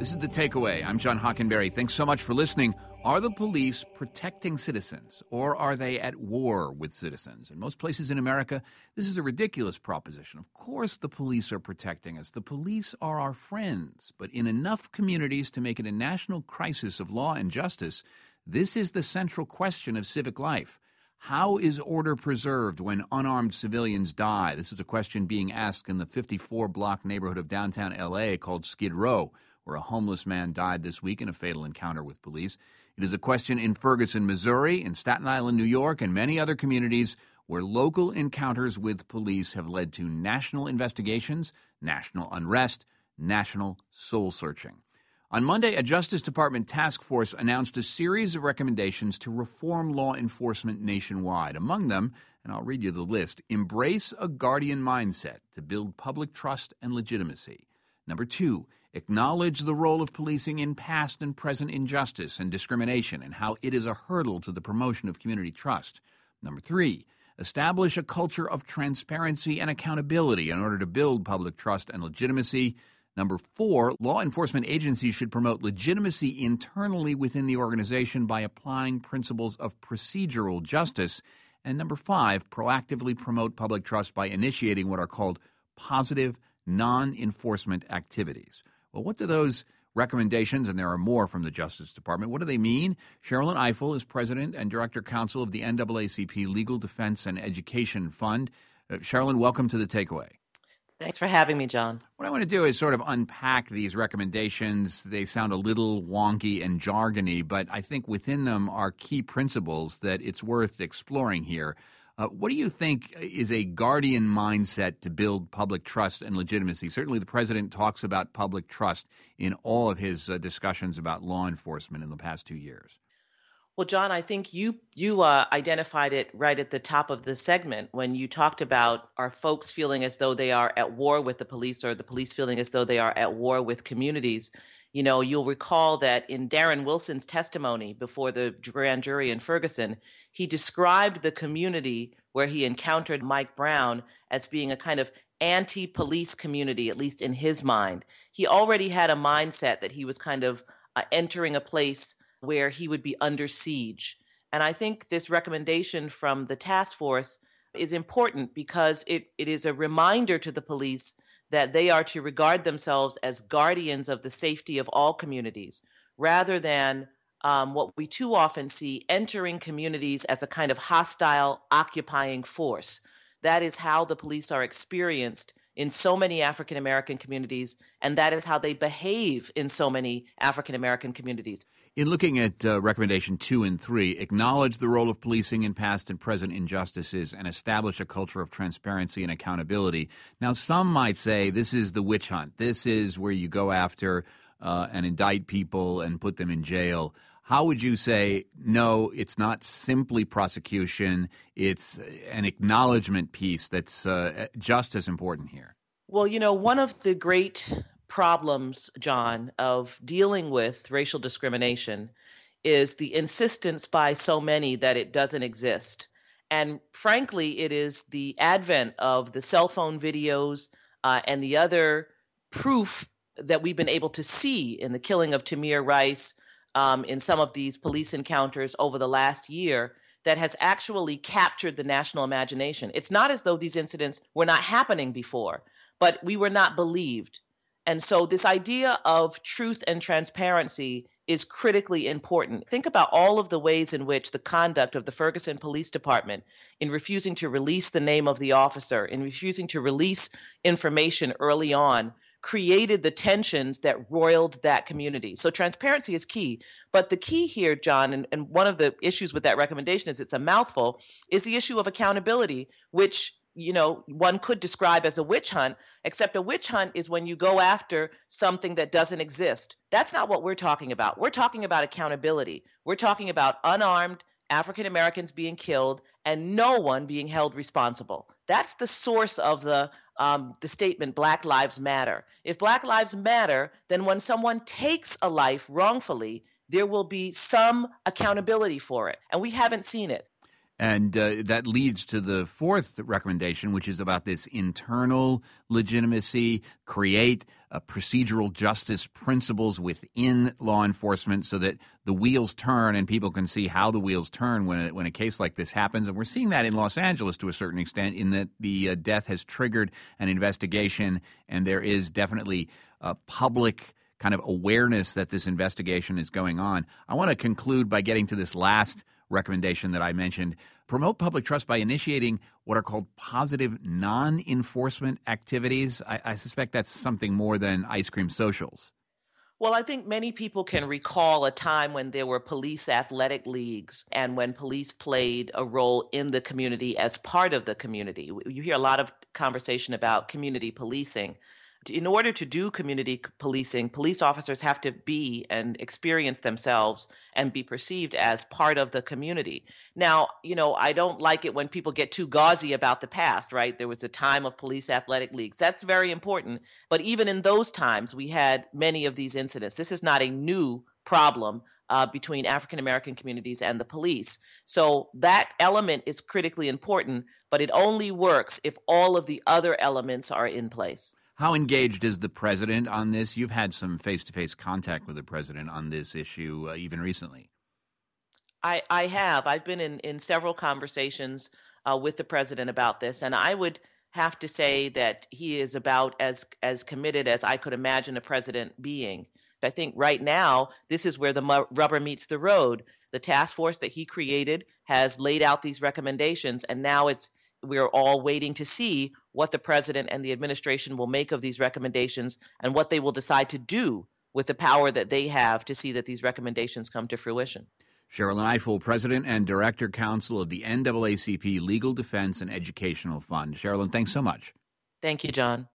This is The Takeaway. I'm John Hockenberry. Thanks so much for listening. Are the police protecting citizens, or are they at war with citizens? In most places in America, this is a ridiculous proposition. Of course the police are protecting us. The police are our friends. But in enough communities to make it a national crisis of law and justice, this is the central question of civic life. How is order preserved when unarmed civilians die? This is a question being asked in the 54-block neighborhood of downtown L.A. called Skid Row, where a homeless man died this week in a fatal encounter with police. It is a question in Ferguson, Missouri, in Staten Island, New York, and many other communities where local encounters with police have led to national investigations, national unrest, national soul-searching. On Monday, a Justice Department task force announced a series of recommendations to reform law enforcement nationwide. Among them, and I'll read you the list, embrace a guardian mindset to build public trust and legitimacy. Number 2, acknowledge the role of policing in past and present injustice and discrimination and how it is a hurdle to the promotion of community trust. Number 3, establish a culture of transparency and accountability in order to build public trust and legitimacy. Number 4, law enforcement agencies should promote legitimacy internally within the organization by applying principles of procedural justice. And number 5, proactively promote public trust by initiating what are called positive non-enforcement activities. Well, what do those recommendations, and there are more from the Justice Department, what do they mean? Sherrilyn Ifill is president and director counsel of the NAACP Legal Defense and Education Fund. Sherrilyn, welcome to The Takeaway. Thanks for having me, John. What I want to do is sort of unpack these recommendations. They sound a little wonky and jargony, but I think within them are key principles that it's worth exploring here. What do you think is a guardian mindset to build public trust and legitimacy? Certainly the president talks about public trust in all of his discussions about law enforcement in the past 2 years. Well, John, I think you identified it right at the top of the segment when you talked about our folks feeling as though they are at war with the police or the police feeling as though they are at war with communities. You know, you'll recall that in Darren Wilson's testimony before the grand jury in Ferguson, he described the community where he encountered Mike Brown as being a kind of anti-police community, at least in his mind. He already had a mindset that he was kind of entering a place where he would be under siege. And I think this recommendation from the task force is important because it is a reminder to the police that they are to regard themselves as guardians of the safety of all communities, rather than what we too often see, entering communities as a kind of hostile, occupying force. That is how the police are experienced in so many African American communities, and that is how they behave in so many African American communities. In looking at recommendation 2 and 3, acknowledge the role of policing in past and present injustices and establish a culture of transparency and accountability. Now, some might say this is the witch hunt. This is where you go after and indict people and put them in jail. How would you say, no, it's not simply prosecution, it's an acknowledgement piece that's just as important here? Well, you know, one of the great problems, John, of dealing with racial discrimination is the insistence by so many that it doesn't exist. And frankly, it is the advent of the cell phone videos and the other proof that we've been able to see in the killing of Tamir Rice, in some of these police encounters over the last year, that has actually captured the national imagination. It's not as though these incidents were not happening before, but we were not believed. And so this idea of truth and transparency is critically important. Think about all of the ways in which the conduct of the Ferguson Police Department in refusing to release the name of the officer, in refusing to release information early on, created the tensions that roiled that community. So transparency is key. But the key here, John, and one of the issues with that recommendation is it's a mouthful, is the issue of accountability, which one could describe as a witch hunt, except a witch hunt is when you go after something that doesn't exist. That's not what we're talking about. We're talking about accountability. We're talking about unarmed African Americans being killed and no one being held responsible. That's the source of the statement Black Lives Matter. If Black Lives Matter, then when someone takes a life wrongfully, there will be some accountability for it. And we haven't seen it. And that leads to the fourth recommendation, which is about this internal legitimacy, create procedural justice principles within law enforcement so that the wheels turn and people can see how the wheels turn when a case like this happens. And we're seeing that in Los Angeles to a certain extent, in that the death has triggered an investigation, and there is definitely a public kind of awareness that this investigation is going on. I want to conclude by getting to this last recommendation that I mentioned. Promote public trust by initiating what are called positive non-enforcement activities. I suspect that's something more than ice cream socials. Well, I think many people can recall a time when there were police athletic leagues and when police played a role in the community as part of the community. You hear a lot of conversation about community policing. In order to do community policing, police officers have to be and experience themselves and be perceived as part of the community. Now, I don't like it when people get too gauzy about the past, right? There was a time of police athletic leagues. That's very important. But even in those times, we had many of these incidents. This is not a new problem between African American communities and the police. So that element is critically important, but it only works if all of the other elements are in place. How engaged is the president on this? You've had some face-to-face contact with the president on this issue even recently. I have. I've been in several conversations with the president about this, and I would have to say that he is about as committed as I could imagine a president being. I think right now, this is where the rubber meets the road. The task force that he created has laid out these recommendations, and now we're all waiting to see what the president and the administration will make of these recommendations and what they will decide to do with the power that they have to see that these recommendations come to fruition. Sherrilyn Ifill, President and Director Counsel of the NAACP Legal Defense and Educational Fund. Sherrilyn, thanks so much. Thank you, John.